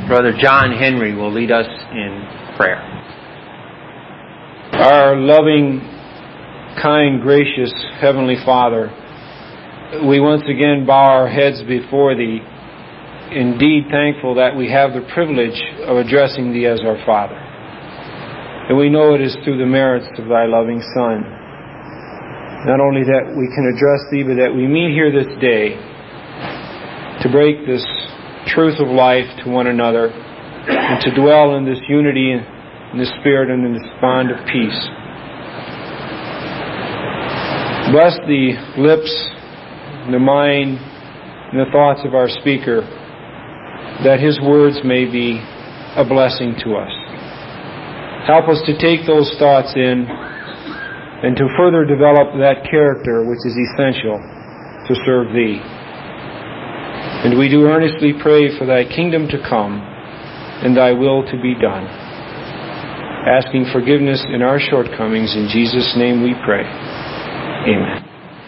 Brother John Henry will lead us in prayer. Our loving, kind, gracious Heavenly Father, we once again bow our heads before Thee, indeed thankful that we have the privilege of addressing Thee as our Father. And we know it is through the merits of Thy loving Son. Not only that we can address Thee, but that we meet here this day to break this truth of life to one another and to dwell in this unity in the Spirit and in this bond of peace. Bless the lips, the mind, and the thoughts of our speaker, that his words may be a blessing to us. Help us to take those thoughts in and to further develop that character which is essential to serve Thee. And we do earnestly pray for Thy kingdom to come and Thy will to be done, asking forgiveness in our shortcomings. In Jesus' name we pray. Amen.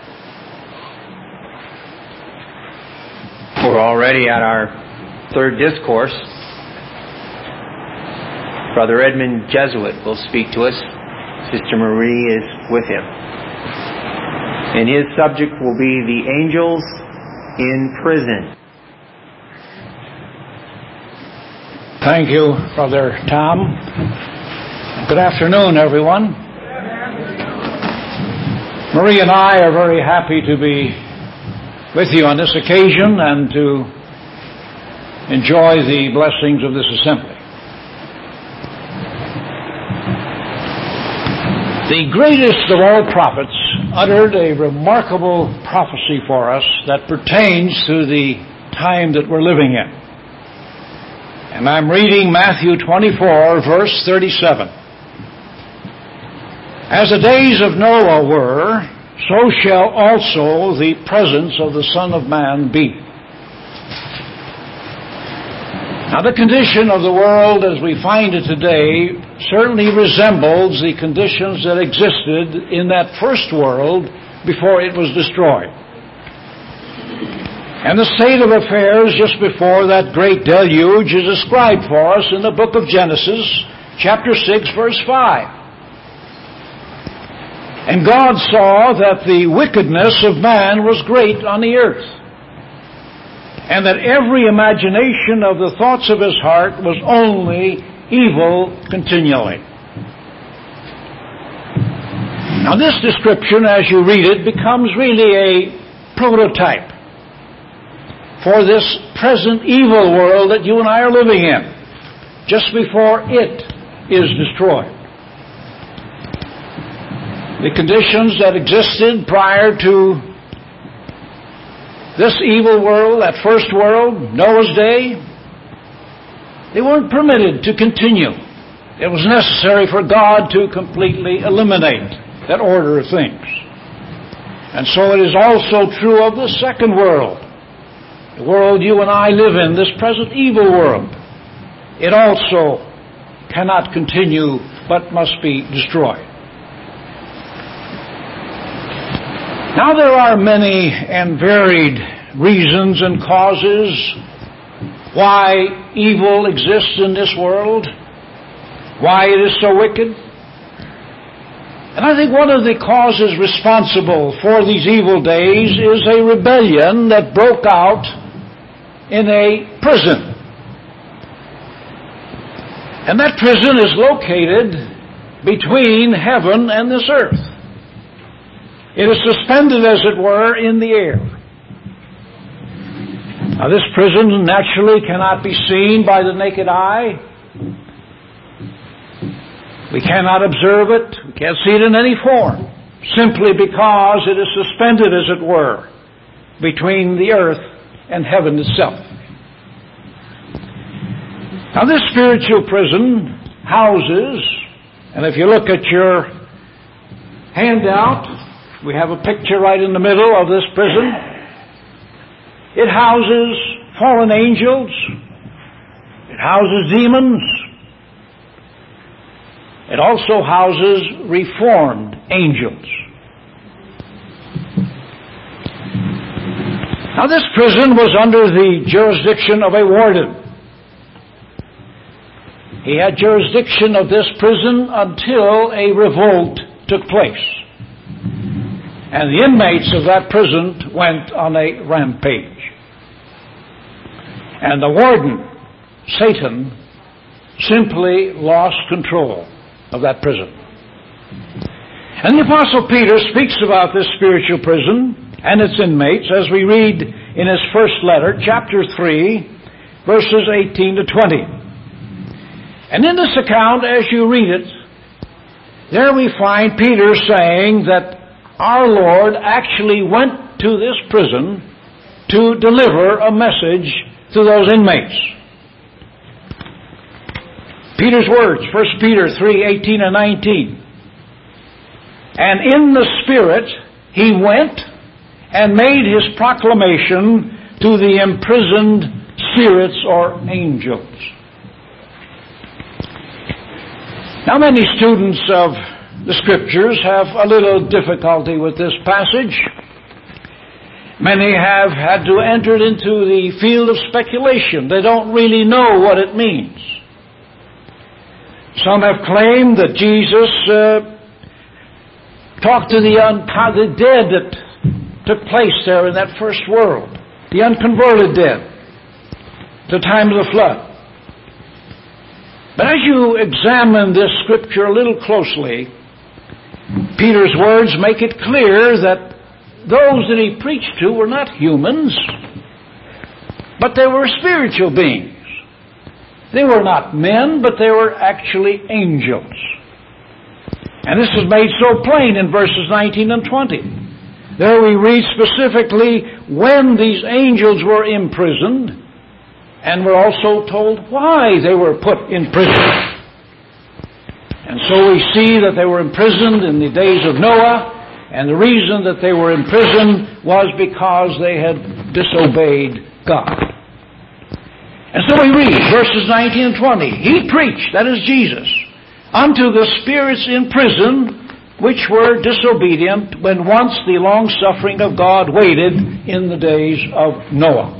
We're already at our third discourse. Brother Edmund Jesuit will speak to us. Sister Marie is with him. And his subject will be the angels in prison. Thank you, Brother Tom. Good afternoon, everyone. Marie and I are very happy to be with you on this occasion and to enjoy the blessings of this assembly. The greatest of all prophets uttered a remarkable prophecy for us that pertains to the time that we're living in. And I'm reading Matthew 24, verse 37. As the days of Noah were, so shall also the presence of the Son of Man be. Now, the condition of the world as we find it today certainly resembles the conditions that existed in that first world before it was destroyed. And the state of affairs just before that great deluge is described for us in the book of Genesis, chapter 6, verse 5. And God saw that the wickedness of man was great on the earth, and that every imagination of the thoughts of his heart was only evil continually. Now this description, as you read it, becomes really a prototype for this present evil world that you and I are living in, just before it is destroyed. The conditions that existed prior to this evil world, that first world, Noah's day, they weren't permitted to continue. It was necessary for God to completely eliminate that order of things. And so it is also true of the second world, the world you and I live in, this present evil world. It also cannot continue, but must be destroyed. Now there are many and varied reasons and causes why evil exists in this world, why it is so wicked. And I think one of the causes responsible for these evil days is a rebellion that broke out in a prison. And that prison is located between heaven and this earth. It is suspended, as it were, in the air. Now, this prison naturally cannot be seen by the naked eye. We cannot observe it. We can't see it in any form, simply because it is suspended, as it were, between the earth and heaven itself. Now, this spiritual prison houses, and if you look at your handout, we have a picture right in the middle of this prison. It houses fallen angels. It houses demons. It also houses reformed angels. Now, this prison was under the jurisdiction of a warden. He had jurisdiction of this prison until a revolt took place. And the inmates of that prison went on a rampage. And the warden, Satan, simply lost control of that prison. And the Apostle Peter speaks about this spiritual prison and its inmates as we read in his first letter, chapter 3, verses 18 to 20. And in this account, as you read it, there we find Peter saying that our Lord actually went to this prison to deliver a message to those inmates. Peter's words, 1 Peter 3:18 and 19. And in the Spirit he went and made his proclamation to the imprisoned spirits or angels. Now, many students of the Scriptures have a little difficulty with this passage. Many have had to enter into the field of speculation. They don't really know what it means. Some have claimed that Jesus talked to the dead that took place there in that first world, the unconverted dead, the time of the flood. But as you examine this scripture a little closely, Peter's words make it clear that those that he preached to were not humans, but they were spiritual beings. They were not men, but they were actually angels. And this is made so plain in verses 19 and 20. There we read specifically when these angels were imprisoned, and we're also told why they were put in prison. And so we see that they were imprisoned in the days of Noah, and the reason that they were imprisoned was because they had disobeyed God. And so we read verses 19 and 20. He preached, that is Jesus, unto the spirits in prison which were disobedient when once the long-suffering of God waited in the days of Noah.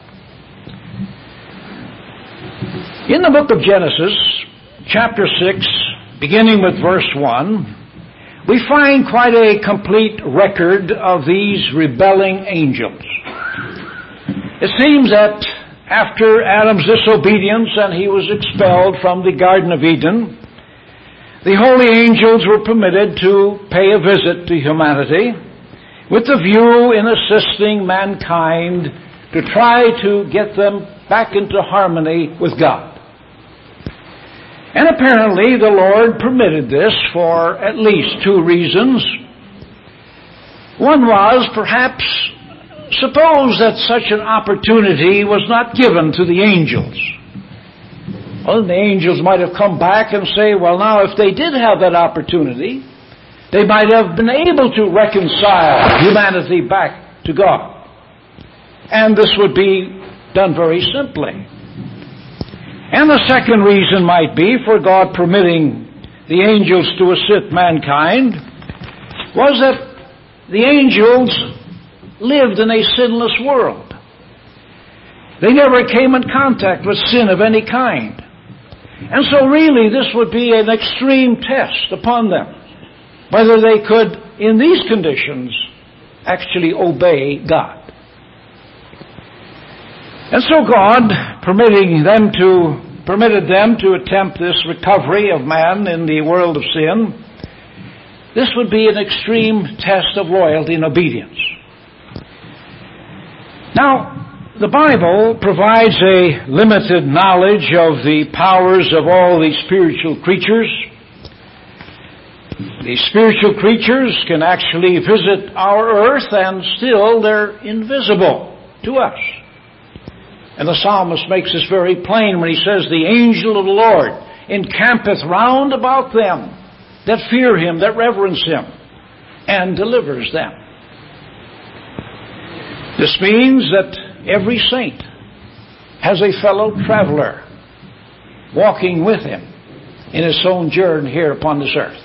In the book of Genesis, chapter 6, beginning with verse 1, we find quite a complete record of these rebelling angels. It seems that after Adam's disobedience and he was expelled from the Garden of Eden, the holy angels were permitted to pay a visit to humanity with the view in assisting mankind to try to get them back into harmony with God. And apparently the Lord permitted this for at least two reasons. One was perhaps suppose that such an opportunity was not given to the angels. Well, the angels might have come back and say, well, now, if they did have that opportunity, they might have been able to reconcile humanity back to God. And this would be done very simply. And the second reason might be for God permitting the angels to assist mankind was that the angels lived in a sinless world. They never came in contact with sin of any kind. And so really this would be an extreme test upon them, whether they could, in these conditions, actually obey God. And so God, permitted them to attempt this recovery of man in the world of sin, this would be an extreme test of loyalty and obedience. Now, the Bible provides a limited knowledge of the powers of all these spiritual creatures. These spiritual creatures can actually visit our earth and still they're invisible to us. And the psalmist makes this very plain when he says, the angel of the Lord encampeth round about them that fear him, that reverence him, and delivers them. This means that every saint has a fellow traveler walking with him in his own journey here upon this earth.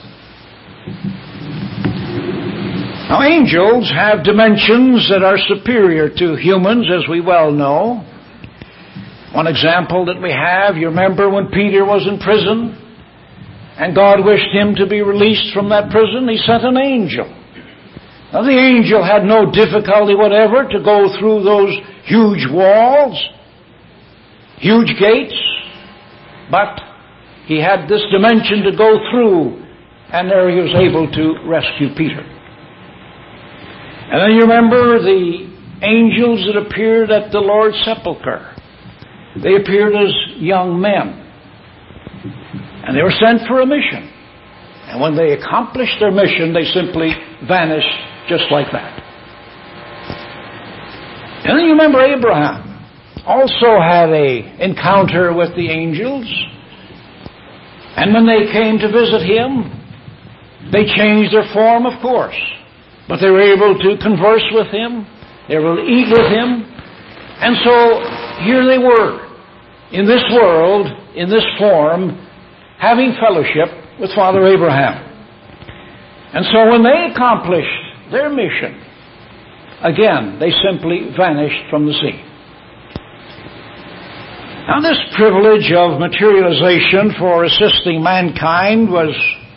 Now, angels have dimensions that are superior to humans, as we well know. One example that we have, you remember when Peter was in prison and God wished him to be released from that prison, He sent an angel. Now the angel had no difficulty whatever to go through those huge walls, huge gates, but he had this dimension to go through, and there he was able to rescue Peter. And then you remember the angels that appeared at the Lord's sepulchre. They appeared as young men. And they were sent for a mission. And when they accomplished their mission, they simply vanished just like that. And then you remember Abraham also had an encounter with the angels. And when they came to visit him, they changed their form, of course. But they were able to converse with him. They were able to eat with him. And so here they were, in this world, in this form, having fellowship with Father Abraham. And so when they accomplished their mission, again, they simply vanished from the scene. Now this privilege of materialization for assisting mankind was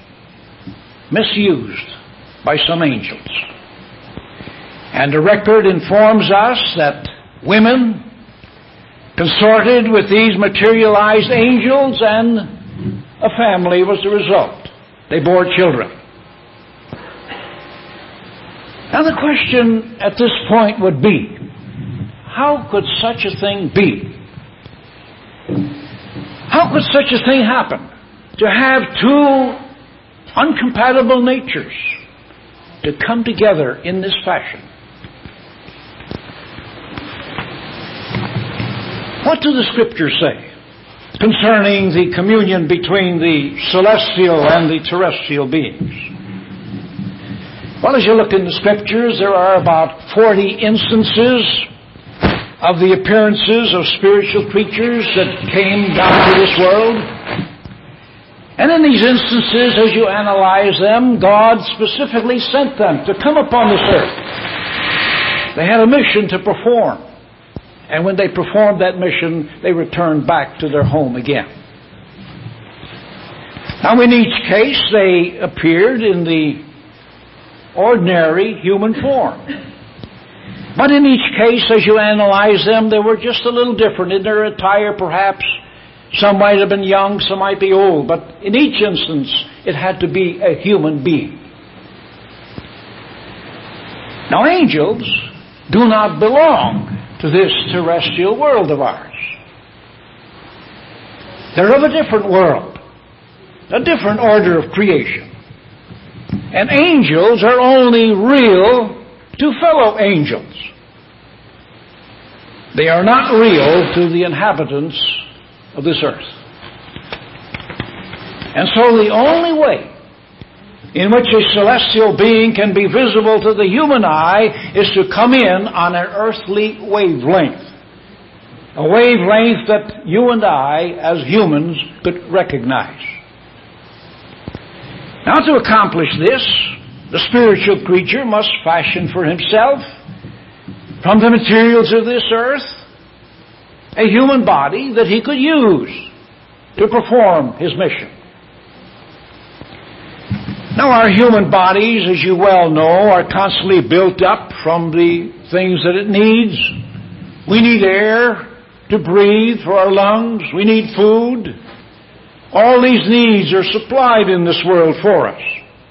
misused by some angels. And the record informs us that women consorted with these materialized angels, and a family was the result. They bore children. Now the question at this point would be, how could such a thing be? How could such a thing happen? To have two uncompatible natures to come together in this fashion. What do the Scriptures say concerning the communion between the celestial and the terrestrial beings? Well, as you look in the Scriptures, there are about 40 instances of the appearances of spiritual creatures that came down to this world. And in these instances, as you analyze them, God specifically sent them to come upon this earth. They had a mission to perform. And when they performed that mission, they returned back to their home again. Now, in each case, they appeared in the ordinary human form. But in each case, as you analyze them, they were just a little different in their attire, perhaps. Some might have been young, some might be old. But in each instance, it had to be a human being. Now, angels do not belong to this terrestrial world of ours. They're of a different world, a different order of creation. And angels are only real to fellow angels. They are not real to the inhabitants of this earth. And so the only way in which a celestial being can be visible to the human eye is to come in on an earthly wavelength. A wavelength that you and I, as humans, could recognize. Now, to accomplish this, the spiritual creature must fashion for himself, from the materials of this earth, a human body that he could use to perform his mission. Now, our human bodies, as you well know, are constantly built up from the things that it needs. We need air to breathe for our lungs. We need food. All these needs are supplied in this world for us.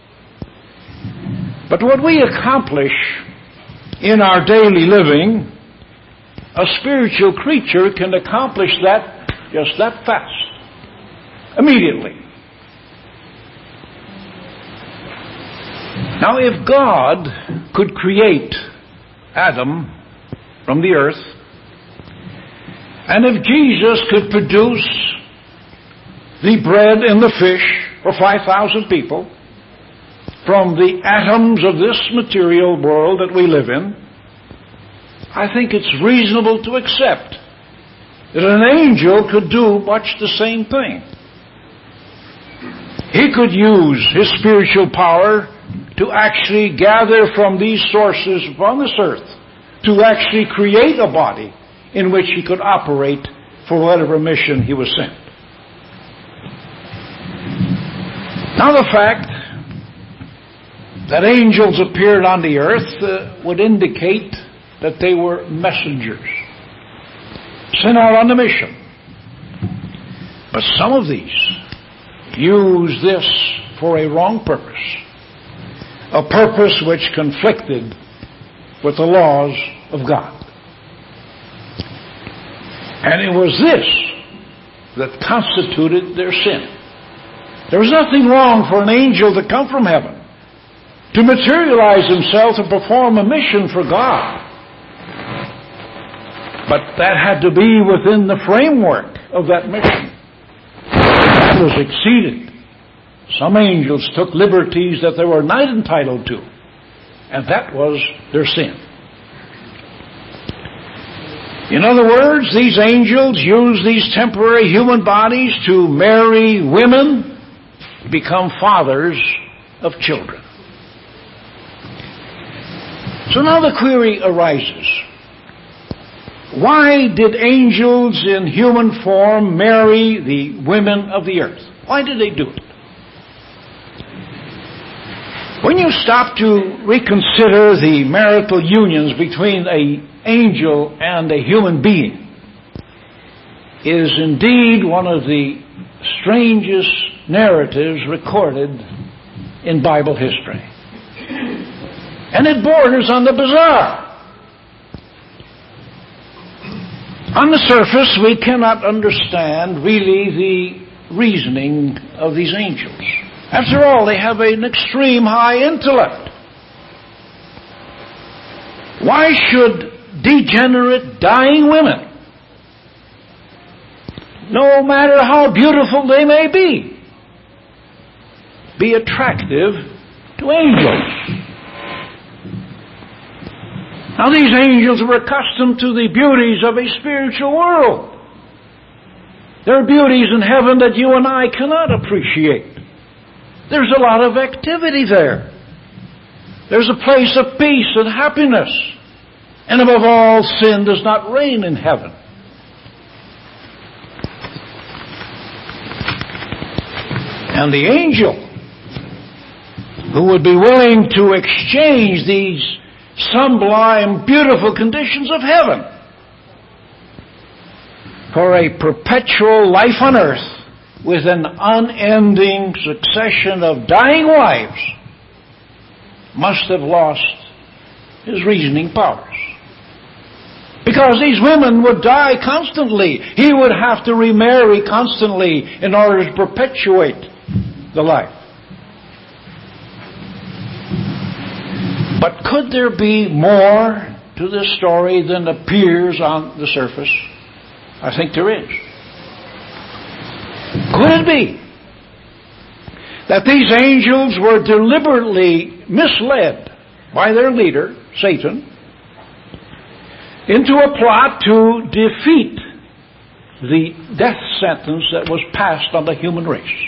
But what we accomplish in our daily living, a spiritual creature can accomplish that just that fast, immediately. Now, if God could create Adam from the earth, and if Jesus could produce the bread and the fish for 5,000 people from the atoms of this material world that we live in, I think it's reasonable to accept that an angel could do much the same thing. He could use his spiritual power to actually gather from these sources upon this earth, to actually create a body in which he could operate for whatever mission he was sent. Now the fact that angels appeared on the earth would indicate that they were messengers sent out on a mission. But some of these use this for a wrong purpose, a purpose which conflicted with the laws of God. And it was this that constituted their sin. There was nothing wrong for an angel to come from heaven, to materialize himself and perform a mission for God. But that had to be within the framework of that mission. That was exceeded. Some angels took liberties that they were not entitled to, and that was their sin. In other words, these angels used these temporary human bodies to marry women, become fathers of children. So now the query arises. Why did angels in human form marry the women of the earth? Why did they do it? When you stop to reconsider the marital unions between an angel and a human being, it is indeed one of the strangest narratives recorded in Bible history. And it borders on the bizarre. On the surface, we cannot understand really the reasoning of these angels. After all, they have an extreme high intellect. Why should degenerate, dying women, no matter how beautiful they may be attractive to angels? Now, these angels were accustomed to the beauties of a spiritual world. There are beauties in heaven that you and I cannot appreciate. There's a lot of activity there. There's a place of peace and happiness. And above all, sin does not reign in heaven. And the angel who would be willing to exchange these sublime, beautiful conditions of heaven for a perpetual life on earth with an unending succession of dying wives must have lost his reasoning powers. Because these women would die constantly. He would have to remarry constantly in order to perpetuate the life. But could there be more to this story than appears on the surface? I think there is. Could it be that these angels were deliberately misled by their leader, Satan, into a plot to defeat the death sentence that was passed on the human race?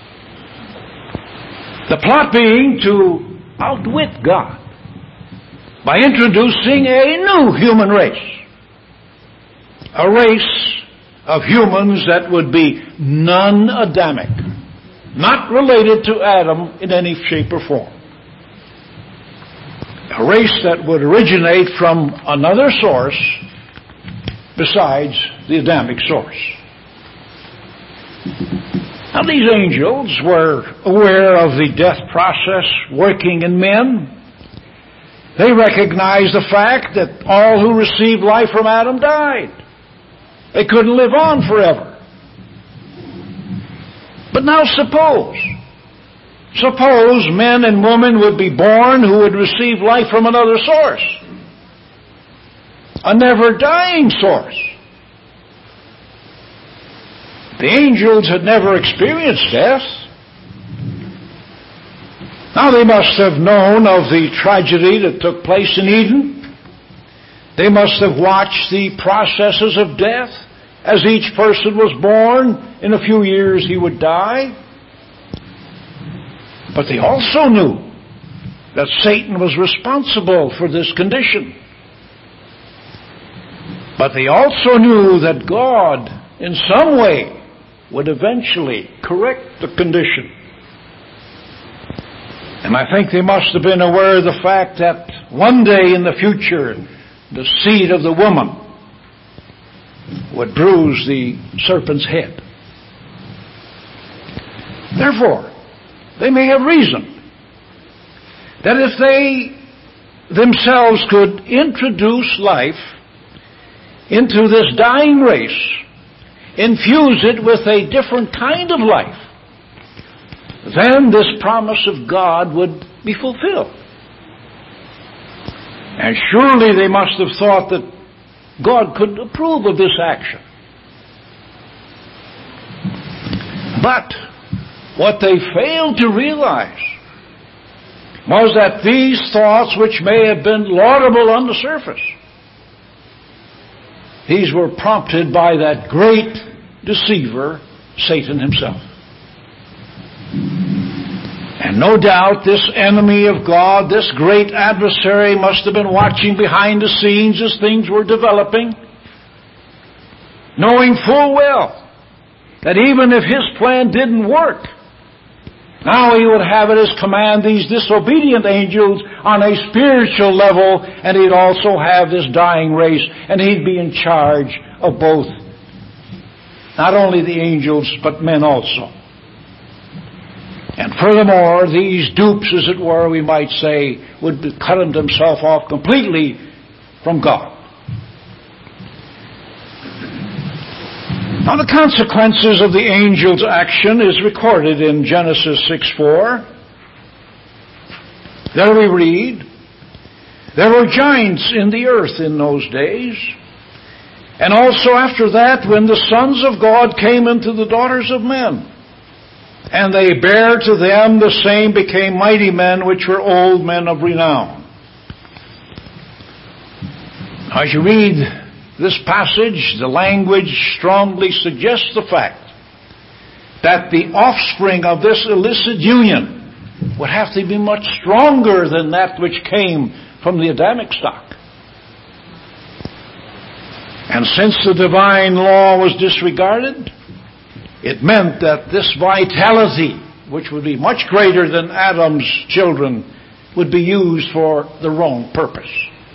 The plot being to outwit God by introducing a new human race. A race of humans that would be non-Adamic, not related to Adam in any shape or form. A race that would originate from another source besides the Adamic source. Now, these angels were aware of the death process working in men. They recognized the fact that all who received life from Adam died. They couldn't live on forever. But now suppose men and women would be born who would receive life from another source. A never-dying source. The angels had never experienced death. Now they must have known of the tragedy that took place in Eden. They must have watched the processes of death. As each person was born, in a few years he would die. But they also knew that Satan was responsible for this condition. But they also knew that God in some way would eventually correct the condition. And I think they must have been aware of the fact that one day in the future, the seed of the woman would bruise the serpent's head. Therefore, they may have reason that if they themselves could introduce life into this dying race, infuse it with a different kind of life, then this promise of God would be fulfilled. And surely they must have thought that God could approve of this action. But what they failed to realize was that these thoughts, which may have been laudable on the surface, these were prompted by that great deceiver, Satan himself. And no doubt this enemy of God, this great adversary, must have been watching behind the scenes as things were developing, knowing full well that even if his plan didn't work, now he would have at his command these disobedient angels on a spiritual level, and he'd also have this dying race, and he'd be in charge of both, not only the angels, but men also. And furthermore, these dupes, as it were, we might say, would cut themselves off completely from God. Now the consequences of the angel's action is recorded in Genesis 6:4. There we read, there were giants in the earth in those days, and also after that when the sons of God came into the daughters of men. And they bare to them the same became mighty men, which were old men of renown. As you read this passage, the language strongly suggests the fact that the offspring of this illicit union would have to be much stronger than that which came from the Adamic stock. And since the divine law was disregarded, it meant that this vitality, which would be much greater than Adam's children, would be used for the wrong purpose.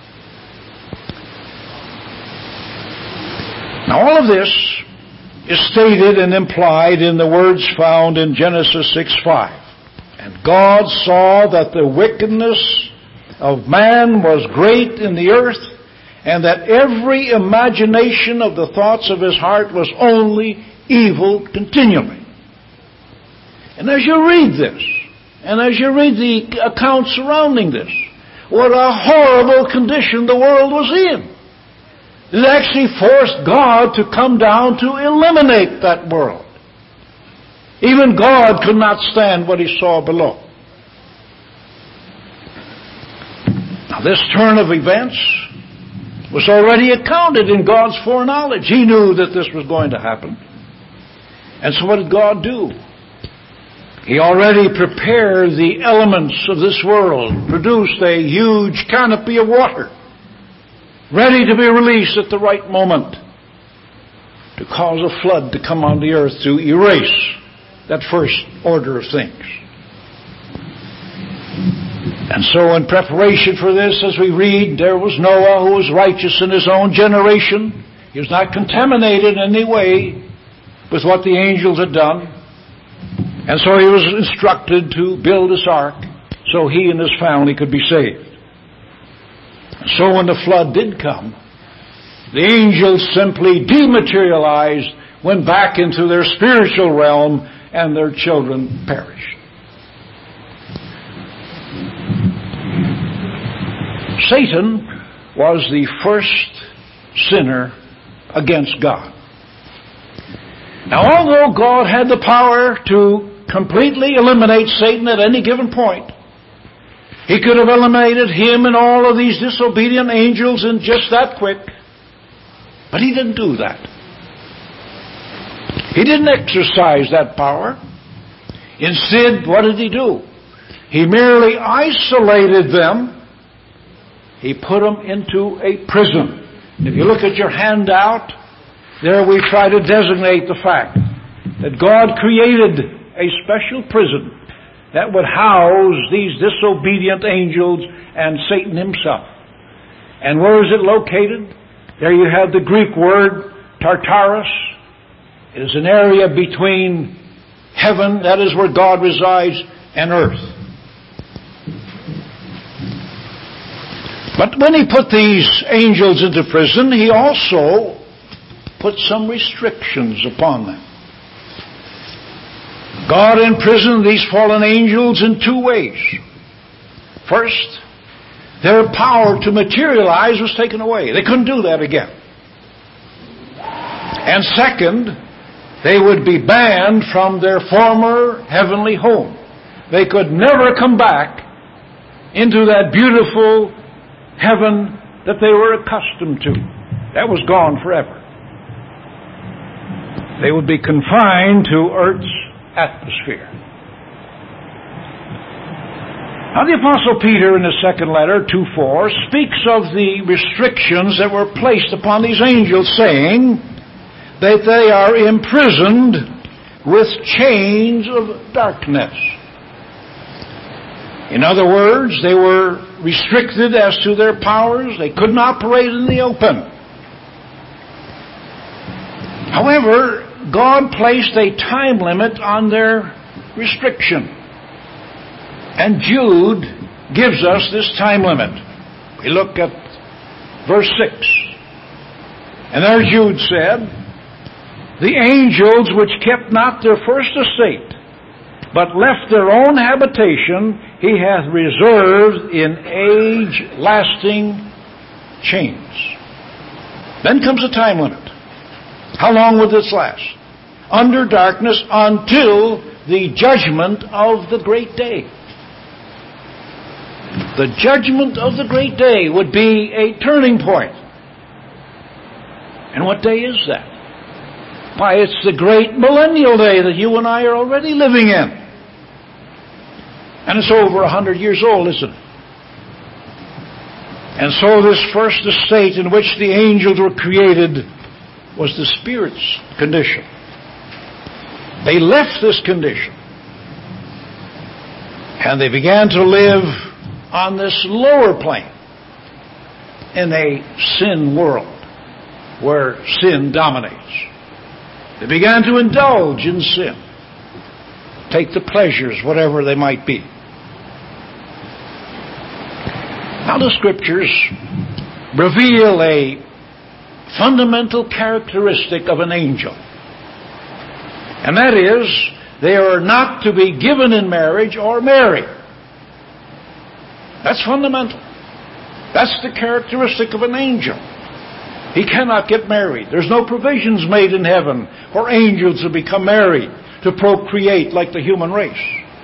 Now all of this is stated and implied in the words found in Genesis 6:5. And God saw that the wickedness of man was great in the earth, and that every imagination of the thoughts of his heart was only evil continually. And as you read this, and as you read the accounts surrounding this, what a horrible condition the world was in. It actually forced God to come down to eliminate that world. Even God could not stand what he saw below. Now this turn of events was already accounted in God's foreknowledge. He knew that this was going to happen. And so what did God do? He already prepared the elements of this world, produced a huge canopy of water, ready to be released at the right moment to cause a flood to come on the earth to erase that first order of things. And so in preparation for this, as we read, there was Noah, who was righteous in his own generation. He was not contaminated in any way with what the angels had done. And so he was instructed to build this ark so he and his family could be saved. So when the flood did come, the angels simply dematerialized, went back into their spiritual realm, and their children perished. Satan was the first sinner against God. Now, although God had the power to completely eliminate Satan at any given point, he could have eliminated him and all of these disobedient angels in just that quick. But he didn't do that. He didn't exercise that power. Instead, what did he do? He merely isolated them. He put them into a prison. If you look at your handout, there we try to designate the fact that God created a special prison that would house these disobedient angels and Satan himself. And where is it located? There you have the Greek word Tartarus. It is an area between heaven, that is where God resides, and earth. But when he put these angels into prison, he also put some restrictions upon them. God imprisoned these fallen angels in two ways. First, their power to materialize was taken away. They couldn't do that again. And second, they would be banned from their former heavenly home. They could never come back into that beautiful heaven that they were accustomed to. That was gone forever. They would be confined to earth's atmosphere. Now the Apostle Peter in his second letter, 2:4, speaks of the restrictions that were placed upon these angels, saying that they are imprisoned with chains of darkness. In other words, they were restricted as to their powers. They couldn't operate in the open. However, God placed a time limit on their restriction. And Jude gives us this time limit. We look at verse 6. And there Jude said, "The angels which kept not their first estate, but left their own habitation, he hath reserved in age-lasting chains." Then comes a time limit. How long would this last? Under darkness until the judgment of the great day. The judgment of the great day would be a turning point. And what day is that? Why, it's the great millennial day that you and I are already living in. And it's over 100 years old, isn't it? And so this first estate in which the angels were created was the Spirit's condition. They left this condition. And they began to live on this lower plane in a sin world where sin dominates. They began to indulge in sin, take the pleasures, whatever they might be. Now the Scriptures reveal a fundamental characteristic of an angel. And that is, they are not to be given in marriage or marry. That's fundamental. That's the characteristic of an angel. He cannot get married. There's no provisions made in heaven for angels to become married, to procreate like the human race.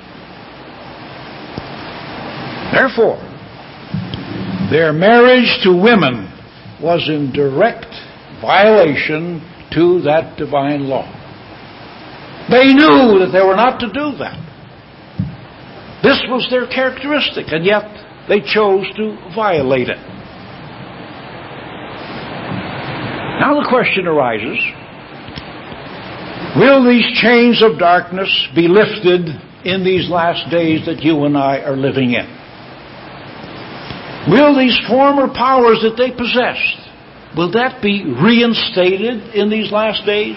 Therefore, their marriage to women was in direct violation to that divine law. They knew that they were not to do that. This was their characteristic, and yet they chose to violate it. Now the question arises, will these chains of darkness be lifted in these last days that you and I are living in? Will these former powers that they possessed, will that be reinstated in these last days?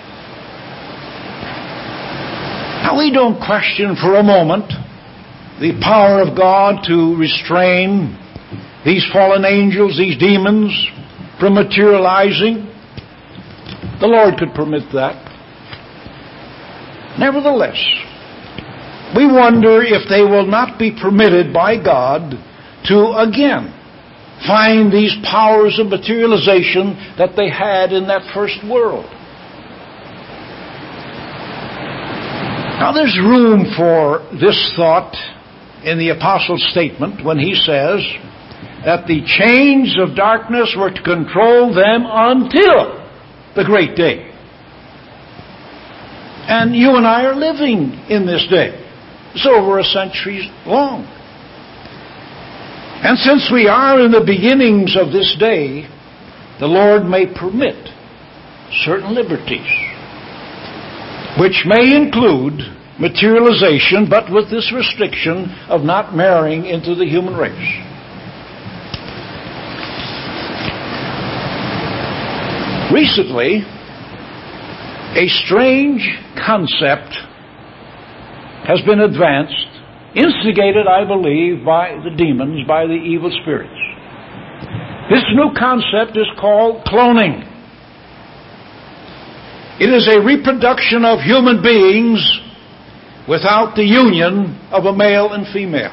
Now we don't question for a moment the power of God to restrain these fallen angels, these demons, from materializing. The Lord could permit that. Nevertheless, we wonder if they will not be permitted by God to again find these powers of materialization that they had in that first world. Now there's room for this thought in the Apostle's statement when he says that the chains of darkness were to control them until the great day. And you and I are living in this day. It's over a century long. And since we are in the beginnings of this day, the Lord may permit certain liberties, which may include materialization, but with this restriction of not marrying into the human race. Recently, a strange concept has been advanced, instigated, I believe, by the demons, by the evil spirits. This new concept is called cloning. It is a reproduction of human beings without the union of a male and female.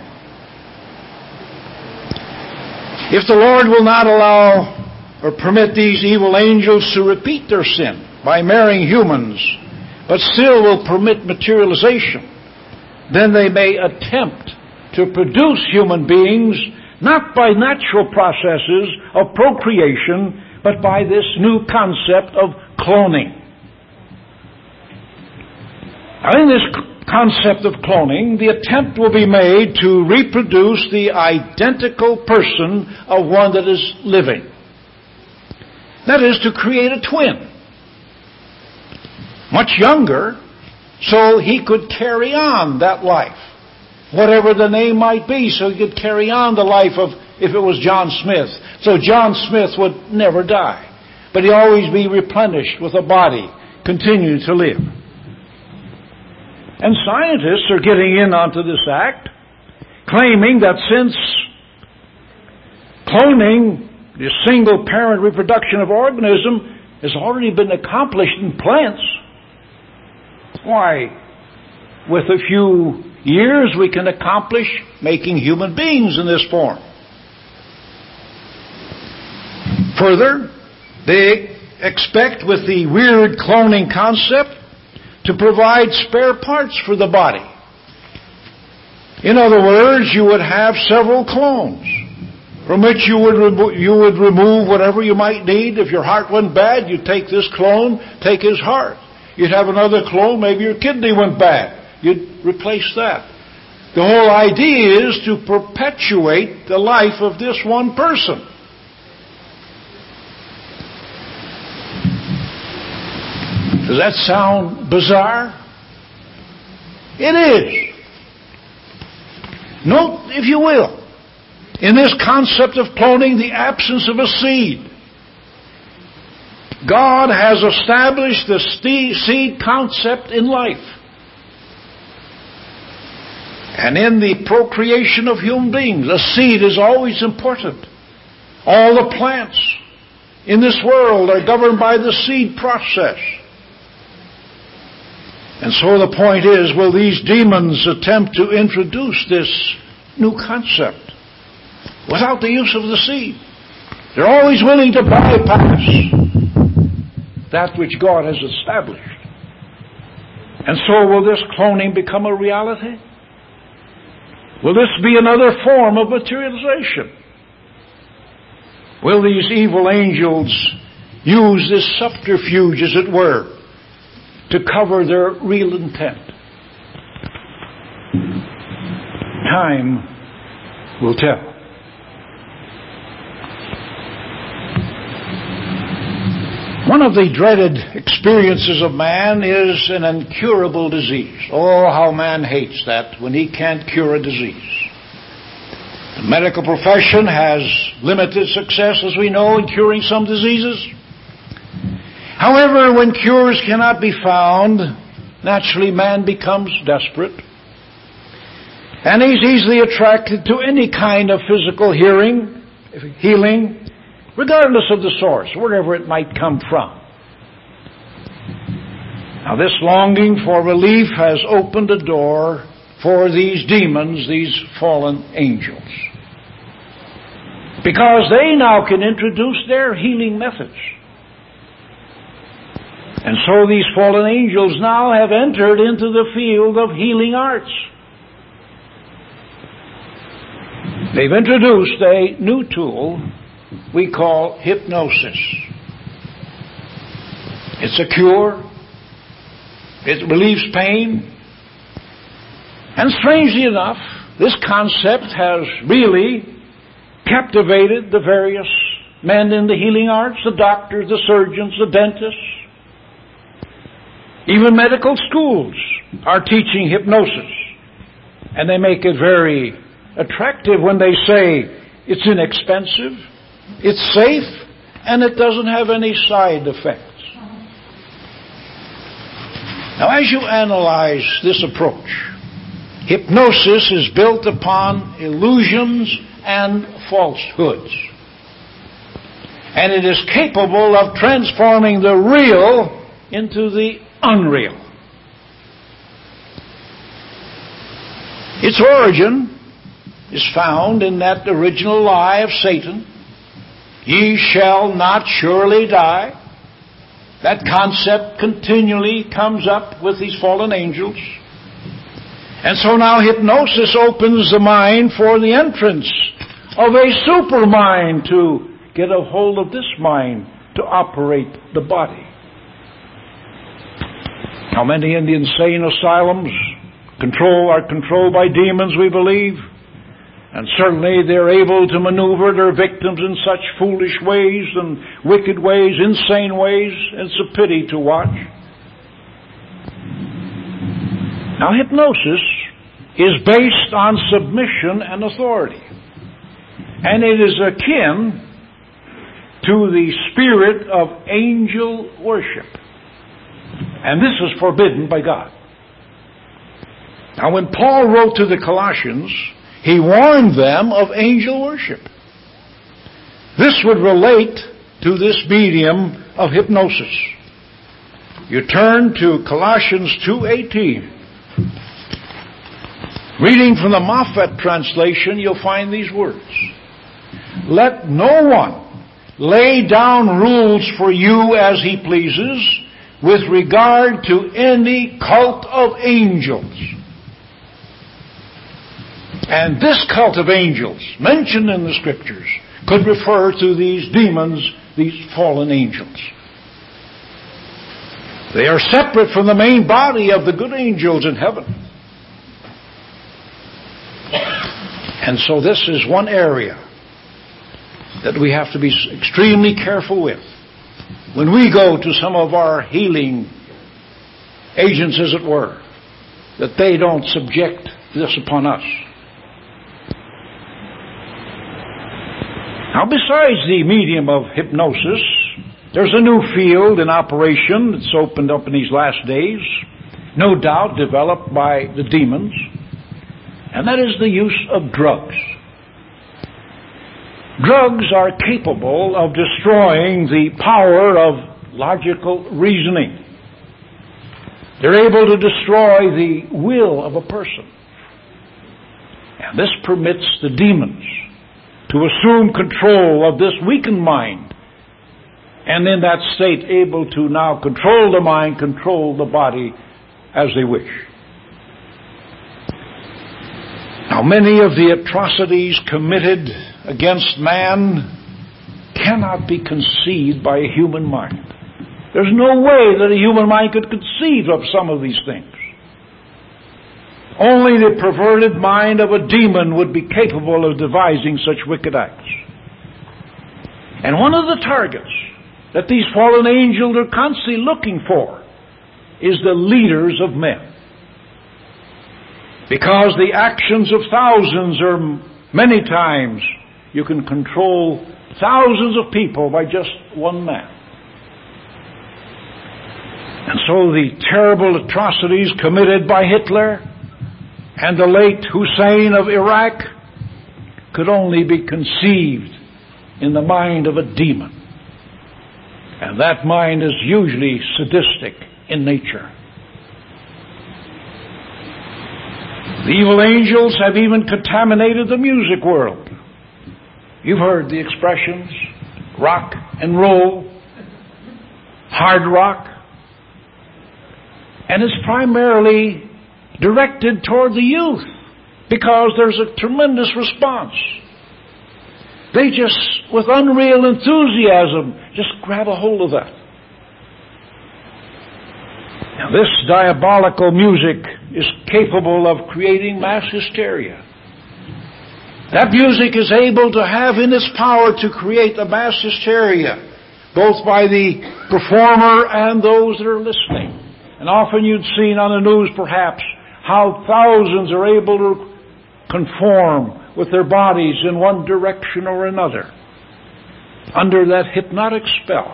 If the Lord will not allow or permit these evil angels to repeat their sin by marrying humans, but still will permit materialization, then they may attempt to produce human beings not by natural processes of procreation, but by this new concept of cloning. Now, in this concept of cloning, the attempt will be made to reproduce the identical person of one that is living. That is, to create a twin, much younger, so he could carry on that life, whatever the name might be, so he could carry on the life of, if it was John Smith. So John Smith would never die, but he'd always be replenished with a body, continue to live. And scientists are getting in onto this act, claiming that since cloning, the single-parent reproduction of organism, has already been accomplished in plants, why, with a few years we can accomplish making human beings in this form. Further, they expect with the weird cloning concept to provide spare parts for the body. In other words, you would have several clones from which you would remove whatever you might need. If your heart went bad, you'd take this clone, take his heart. You'd have another clone, maybe your kidney went bad. You'd replace that. The whole idea is to perpetuate the life of this one person. Does that sound bizarre? It is. Note, if you will, in this concept of cloning, the absence of a seed. God has established the seed concept in life. And in the procreation of human beings, a seed is always important. All the plants in this world are governed by the seed process. And so the point is, will these demons attempt to introduce this new concept without the use of the seed? They're always willing to bypass that which God has established. And so will this cloning become a reality? Will this be another form of materialization? Will these evil angels use this subterfuge, as it were, to cover their real intent? Time will tell. One of the dreaded experiences of man is an incurable disease. Oh, how man hates that when he can't cure a disease. The medical profession has limited success, as we know, in curing some diseases. However, when cures cannot be found, naturally man becomes desperate. And he's easily attracted to any kind of physical healing, regardless of the source, wherever it might come from. Now, this longing for relief has opened a door for these demons, these fallen angels, because they now can introduce their healing methods. And so these fallen angels now have entered into the field of healing arts. They've introduced a new tool we call hypnosis. It's a cure. It relieves pain. And strangely enough, this concept has really captivated the various men in the healing arts, the doctors, the surgeons, the dentists. Even medical schools are teaching hypnosis. And they make it very attractive when they say it's inexpensive, it's safe, and it doesn't have any side effects. Now, as you analyze this approach, hypnosis is built upon illusions and falsehoods. And it is capable of transforming the real into the unreal. Its origin is found in that original lie of Satan, "Ye shall not surely die." That concept continually comes up with these fallen angels. And so now hypnosis opens the mind for the entrance of a supermind to get a hold of this mind to operate the body. Now, many in the insane asylums are controlled by demons, we believe. And certainly they're able to maneuver their victims in such foolish ways and wicked ways, insane ways. It's a pity to watch. Now, hypnosis is based on submission and authority. And it is akin to the spirit of angel worship. And this is forbidden by God. Now, when Paul wrote to the Colossians, he warned them of angel worship. This would relate to this medium of hypnosis. You turn to Colossians 2:18. Reading from the Moffat translation, you'll find these words. "Let no one lay down rules for you as he pleases with regard to any cult of angels." And this cult of angels, mentioned in the Scriptures, could refer to these demons, these fallen angels. They are separate from the main body of the good angels in heaven. And so this is one area that we have to be extremely careful with. When we go to some of our healing agents, as it were, that they don't subject this upon us. Now, besides the medium of hypnosis, there's a new field in operation that's opened up in these last days, no doubt developed by the demons, and that is the use of drugs. Drugs are capable of destroying the power of logical reasoning. They're able to destroy the will of a person. And this permits the demons to assume control of this weakened mind, and in that state able to now control the mind, control the body as they wish. Now, many of the atrocities committed against man cannot be conceived by a human mind. There's no way that a human mind could conceive of some of these things. Only the perverted mind of a demon would be capable of devising such wicked acts. And one of the targets that these fallen angels are constantly looking for is the leaders of men. Because the actions of thousands are many times, you can control thousands of people by just one man. And so the terrible atrocities committed by Hitler and the late Hussein of Iraq could only be conceived in the mind of a demon. And that mind is usually sadistic in nature. The evil angels have even contaminated the music world. You've heard the expressions, rock and roll, hard rock. And it's primarily directed toward the youth because there's a tremendous response. They just, with unreal enthusiasm, just grab a hold of that. Now, this diabolical music is capable of creating mass hysteria. That music is able to have in its power to create a mass hysteria, both by the performer and those that are listening. And often you'd seen on the news, perhaps, how thousands are able to conform with their bodies in one direction or another under that hypnotic spell.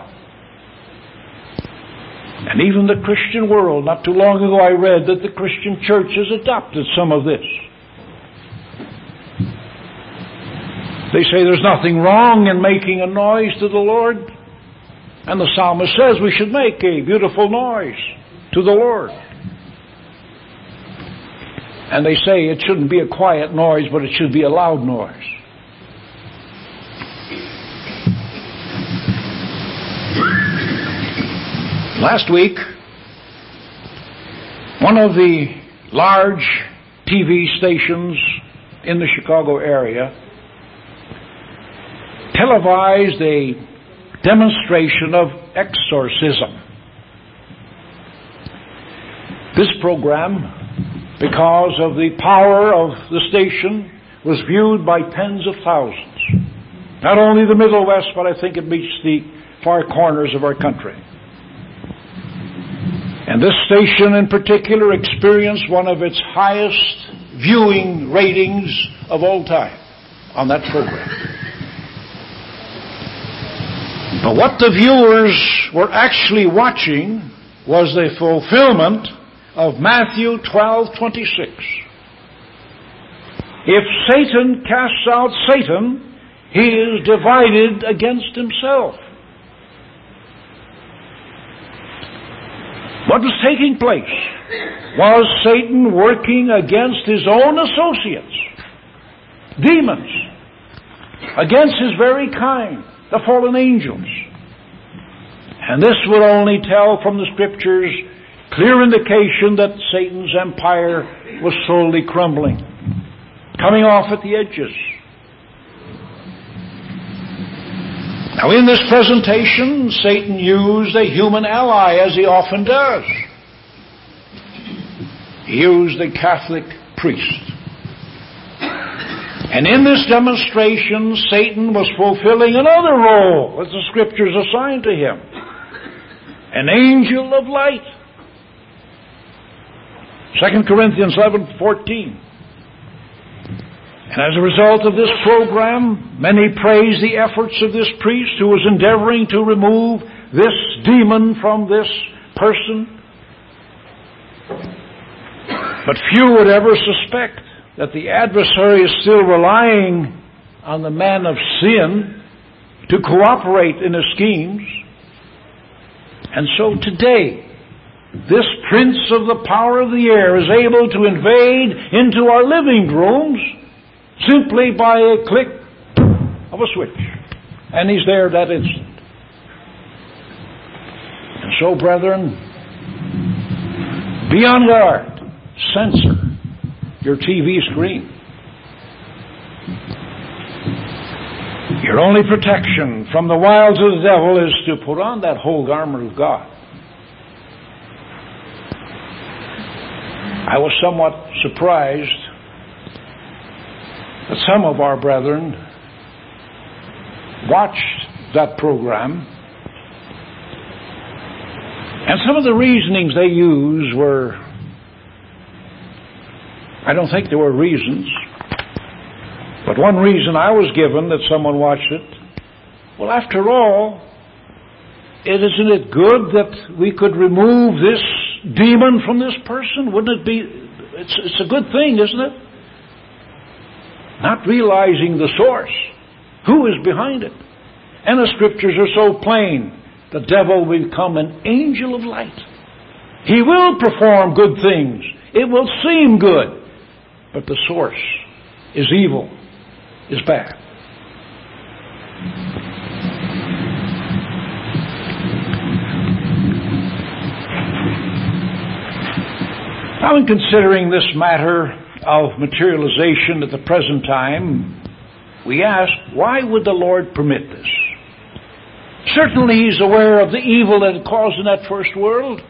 And even the Christian world, not too long ago I read that the Christian church has adopted some of this. They say there's nothing wrong in making a noise to the Lord. And the psalmist says we should make a beautiful noise to the Lord. And they say it shouldn't be a quiet noise, but it should be a loud noise. Last week, one of the large TV stations in the Chicago area televised a demonstration of exorcism. This program, because of the power of the station, was viewed by tens of thousands. Not only the Middle West, but I think it reached the far corners of our country. And this station in particular experienced one of its highest viewing ratings of all time on that program. But what the viewers were actually watching was the fulfillment of Matthew 12:26. If Satan casts out Satan, he is divided against himself. What was taking place was Satan working against his own associates, demons, against his very kind, the fallen angels. And this would only tell from the Scriptures clear indication that Satan's empire was slowly crumbling, coming off at the edges. Now, in this presentation, Satan used a human ally, as he often does. He used a Catholic priest. And in this demonstration, Satan was fulfilling another role that the Scriptures assigned to him. An angel of light. 2 Corinthians 11:14. And as a result of this program, many praise the efforts of this priest who was endeavoring to remove this demon from this person. But few would ever suspect that the adversary is still relying on the man of sin to cooperate in his schemes. And so today, this prince of the power of the air is able to invade into our living rooms simply by a click of a switch. And he's there that instant. And so, brethren, be on guard. Censor your TV screen. Your only protection from the wiles of the devil is to put on that whole armor of God. I was somewhat surprised that some of our brethren watched that program, and some of the reasonings they used were, I don't think there were reasons, but one reason I was given that someone watched it, well, after all, isn't it good that we could remove this demon from this person? Wouldn't it be, it's a good thing, isn't it? Not realizing the source, who is behind it. And the Scriptures are so plain. The devil will become an angel of light. He will perform good things. It will seem good. But the source is evil, is bad. Now, in considering this matter of materialization at the present time, we ask, why would the Lord permit this? Certainly He's aware of the evil that it caused in that first world.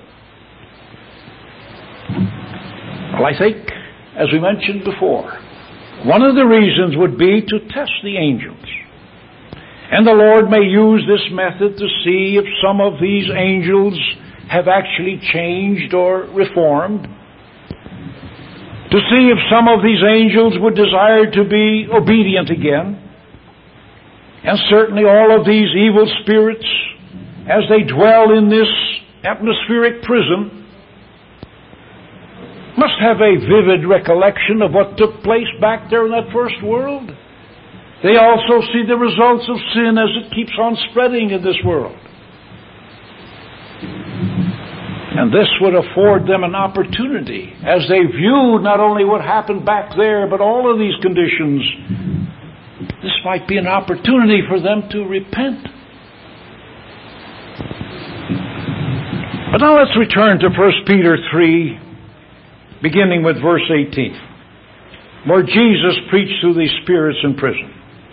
Well, I think, as we mentioned before, one of the reasons would be to test the angels. And the Lord may use this method to see if some of these angels have actually changed or reformed, to see if some of these angels would desire to be obedient again. And certainly all of these evil spirits, as they dwell in this atmospheric prison, must have a vivid recollection of what took place back there in that first world. They also see the results of sin as it keeps on spreading in this world. And this would afford them an opportunity, as they viewed not only what happened back there, but all of these conditions. This might be an opportunity for them to repent. But now let's return to 1 Peter 3, beginning with verse 18, where Jesus preached to these spirits in prison.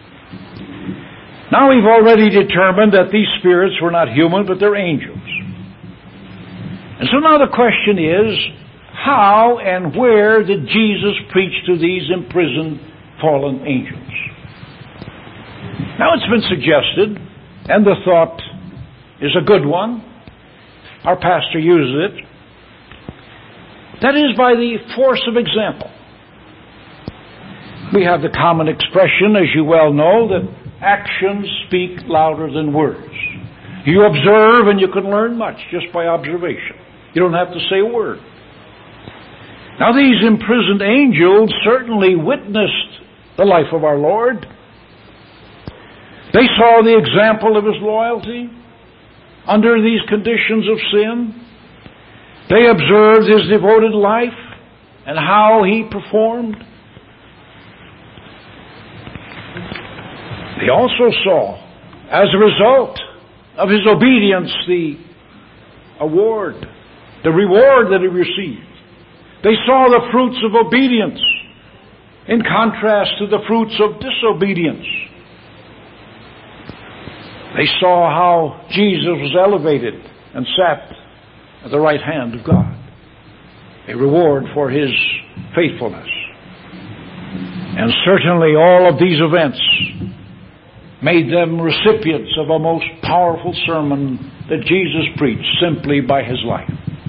Now we've already determined that these spirits were not human, but they're angels. And so now the question is, how and where did Jesus preach to these imprisoned fallen angels? Now it's been suggested, and the thought is a good one, our pastor uses it, that is by the force of example. We have the common expression, as you well know, that actions speak louder than words. You observe and you can learn much just by observation. You don't have to say a word. Now these imprisoned angels certainly witnessed the life of our Lord. They saw the example of His loyalty under these conditions of sin. They observed His devoted life and how He performed. They also saw, as a result of His obedience, the reward that He received. They saw the fruits of obedience in contrast to the fruits of disobedience. They saw how Jesus was elevated and sat at the right hand of God, a reward for His faithfulness. And certainly all of these events made them recipients of a most powerful sermon that Jesus preached simply by His life.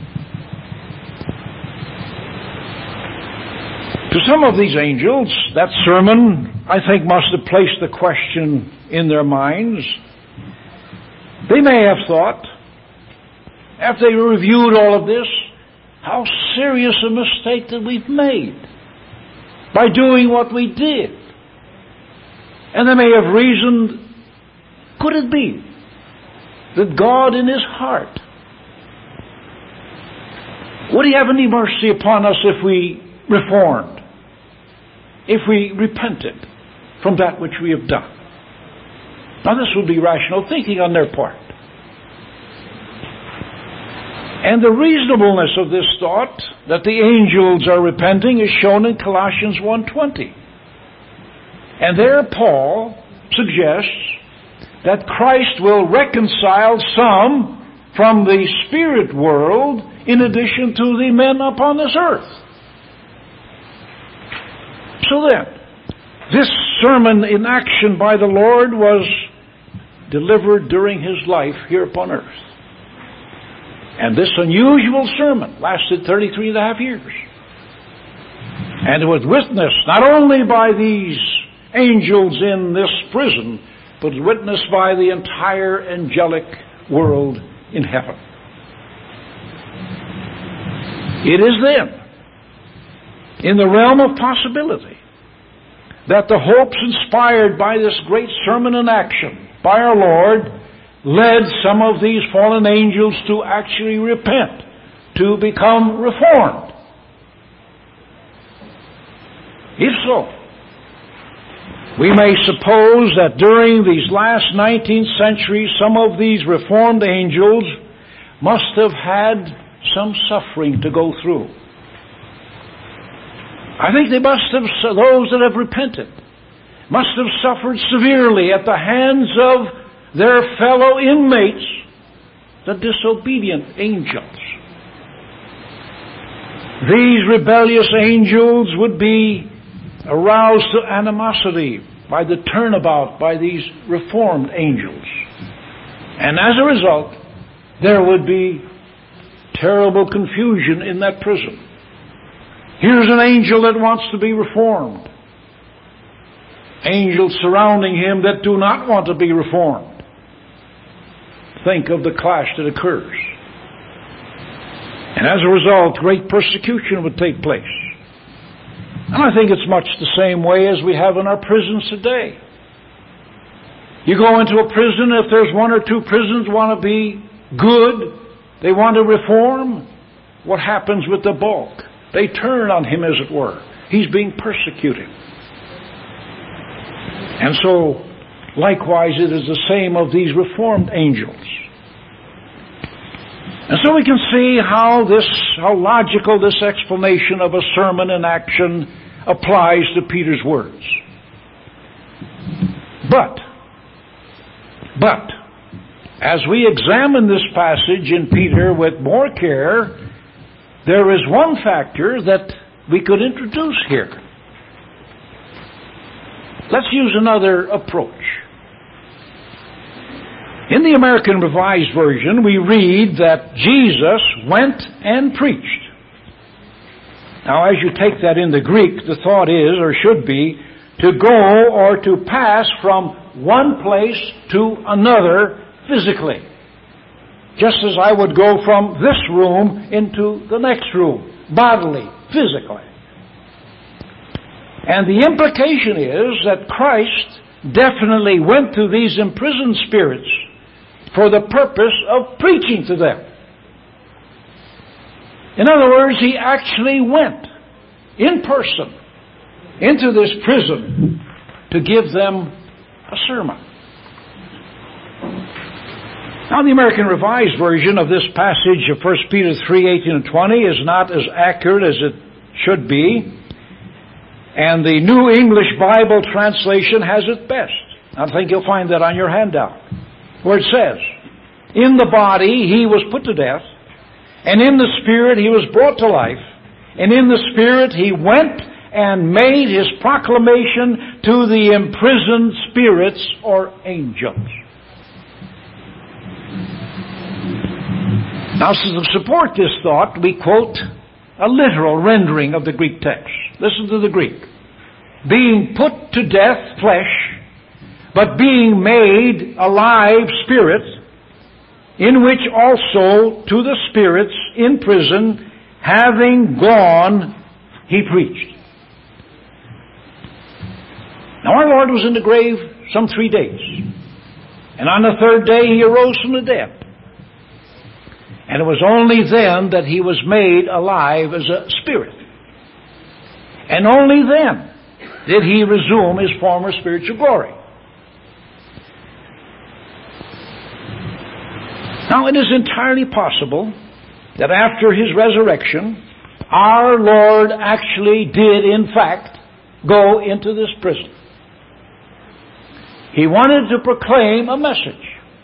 To some of these angels, that sermon, I think, must have placed the question in their minds. They may have thought, after they reviewed all of this, how serious a mistake that we've made by doing what we did. And they may have reasoned, could it be that God in His heart, would He have any mercy upon us if we reformed, if we repented from that which we have done? Now this would be rational thinking on their part. And the reasonableness of this thought, that the angels are repenting, is shown in Colossians 1:20. And there Paul suggests that Christ will reconcile some from the spirit world in addition to the men upon this earth. So then, this sermon in action by the Lord was delivered during His life here upon earth. And this unusual sermon lasted 33 and a half years. And it was witnessed not only by these angels in this prison, but witnessed by the entire angelic world in heaven. It is then, in the realm of possibility, that the hopes inspired by this great sermon in action by our Lord led some of these fallen angels to actually repent, to become reformed. If so, we may suppose that during these last 19th centuries, some of these reformed angels must have had some suffering to go through. I think they must have, those that have repented, must have suffered severely at the hands of their fellow inmates, the disobedient angels. These rebellious angels would be aroused to animosity by the turnabout by these reformed angels. And as a result, there would be terrible confusion in that prison. Here's an angel that wants to be reformed. Angels surrounding him that do not want to be reformed. Think of the clash that occurs. And as a result, great persecution would take place. And I think it's much the same way as we have in our prisons today. You go into a prison, if there's one or two prisons want to be good, they want to reform, what happens with the bulk? They turn on him, as it were. He's being persecuted. And so, likewise, it is the same of these reformed angels. And so we can see how logical this explanation of a sermon in action applies to Peter's words. But, as we examine this passage in Peter with more care, there is one factor that we could introduce here. Let's use another approach. In the American Revised Version, we read that Jesus went and preached. Now, as you take that in the Greek, the thought is, or should be, to go or to pass from one place to another physically. Just as I would go from this room into the next room, bodily, physically. And the implication is that Christ definitely went to these imprisoned spirits for the purpose of preaching to them. In other words, he actually went in person into this prison to give them a sermon. Now, the American Revised Version of this passage of 1 Peter 3:18 and 20 is not as accurate as it should be. And the New English Bible translation has it best. I think you'll find that on your handout, where it says, "In the body he was put to death, and in the spirit he was brought to life, and in the spirit he went and made his proclamation to the imprisoned spirits," or angels. Now, to support this thought, we quote a literal rendering of the Greek text. Listen to the Greek. "Being put to death, flesh, but being made alive, spirit, in which also to the spirits in prison, having gone, he preached." Now, our Lord was in the grave some 3 days. And on the third day, he arose from the dead. And it was only then that he was made alive as a spirit. And only then did he resume his former spiritual glory. Now, it is entirely possible that after his resurrection, our Lord actually did, in fact, go into this prison. He wanted to proclaim a message.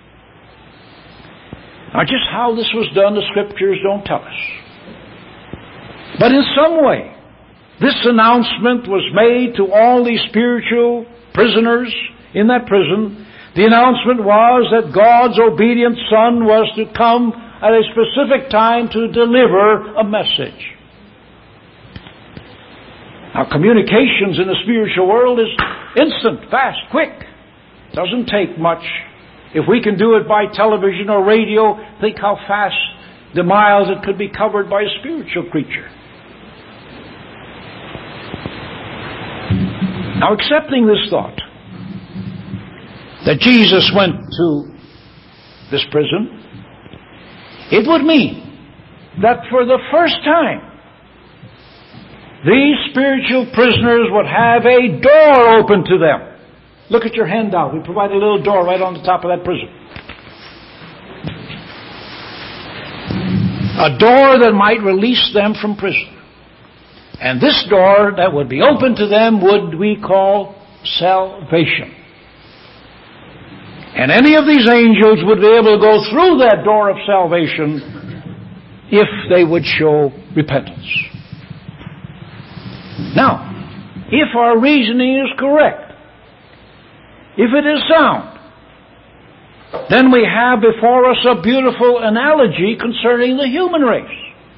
Now, just how this was done, the Scriptures don't tell us. But in some way, this announcement was made to all these spiritual prisoners in that prison. The announcement was that God's obedient Son was to come at a specific time to deliver a message. Now, communications in the spiritual world is instant, fast, quick. It doesn't take much. If we can do it by television or radio, think how fast the miles it could be covered by a spiritual creature. Now, accepting this thought, that Jesus went to this prison, it would mean that for the first time, these spiritual prisoners would have a door open to them. Look at your handout. We provide a little door right on the top of that prison. A door that might release them from prison. And this door that would be open to them would we call salvation. And any of these angels would be able to go through that door of salvation if they would show repentance. Now, if our reasoning is correct, if it is sound, then we have before us a beautiful analogy concerning the human race.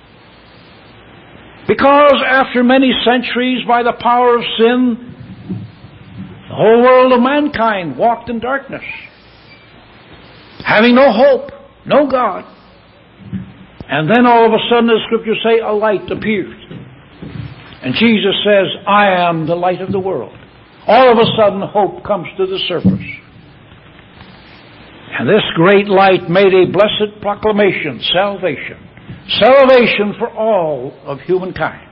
Because after many centuries, by the power of sin, the whole world of mankind walked in darkness, having no hope, no God. And then all of a sudden, the Scriptures say, a light appeared. And Jesus says, I am the light of the world. All of a sudden, hope comes to the surface. And this great light made a blessed proclamation, salvation. Salvation for all of humankind.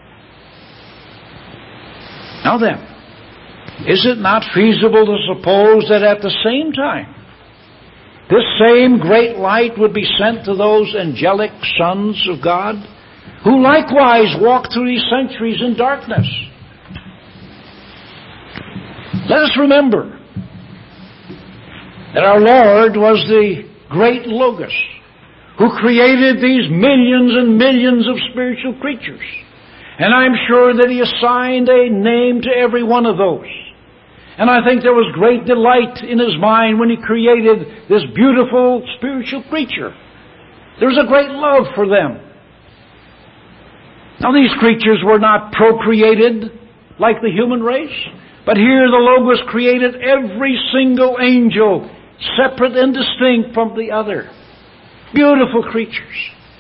Now then, is it not feasible to suppose that at the same time, this same great light would be sent to those angelic sons of God who likewise walked through these centuries in darkness? Let us remember that our Lord was the great Logos who created these millions and millions of spiritual creatures. And I'm sure that He assigned a name to every one of those. And I think there was great delight in His mind when He created this beautiful spiritual creature. There was a great love for them. Now these creatures were not procreated like the human race, but here the Logos created every single angel, separate and distinct from the other. Beautiful creatures.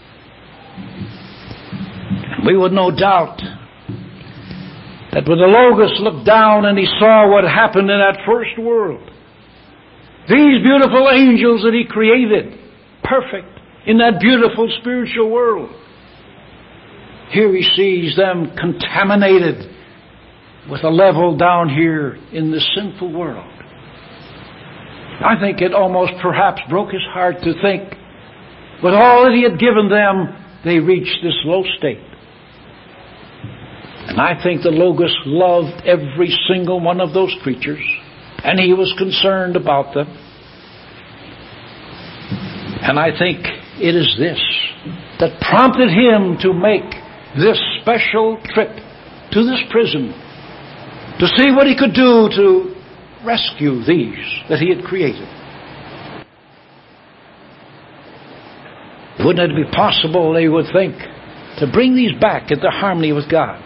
And we would no doubt that when the Logos looked down and He saw what happened in that first world, these beautiful angels that He created, perfect, in that beautiful spiritual world, here He sees them contaminated with a level down here in the sinful world. I think it almost perhaps broke His heart to think, with all that He had given them, they reached this low state. And I think the Logos loved every single one of those creatures, and He was concerned about them. And I think it is this that prompted Him to make this special trip to this prison to see what He could do to rescue these that He had created. Wouldn't it be possible, they would think, to bring these back into harmony with God?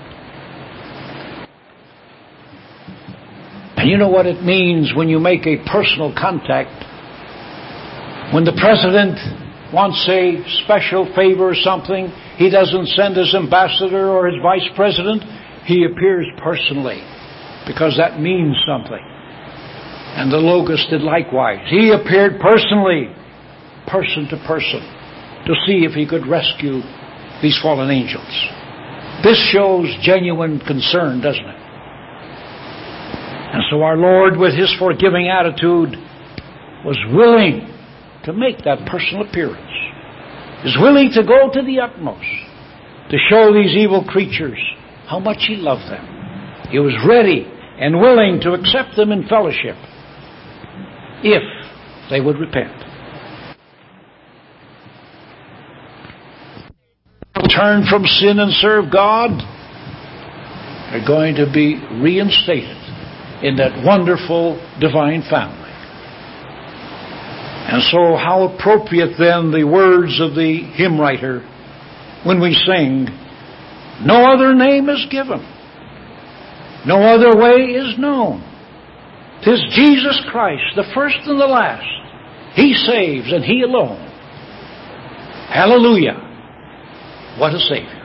And you know what it means when you make a personal contact. When the President wants a special favor or something, he doesn't send his ambassador or his vice president. He appears personally, because that means something. And the Logos did likewise. He appeared personally, person to person, to see if he could rescue these fallen angels. This shows genuine concern, doesn't it? And so our Lord, with His forgiving attitude, was willing to make that personal appearance. Is willing to go to the utmost to show these evil creatures how much He loved them. He was ready and willing to accept them in fellowship if they would repent. Turn from sin and serve God, are going to be reinstated in that wonderful divine family. And so how appropriate then the words of the hymn writer when we sing, no other name is given, no other way is known. 'Tis Jesus Christ, the first and the last. He saves and He alone. Hallelujah. What a Savior.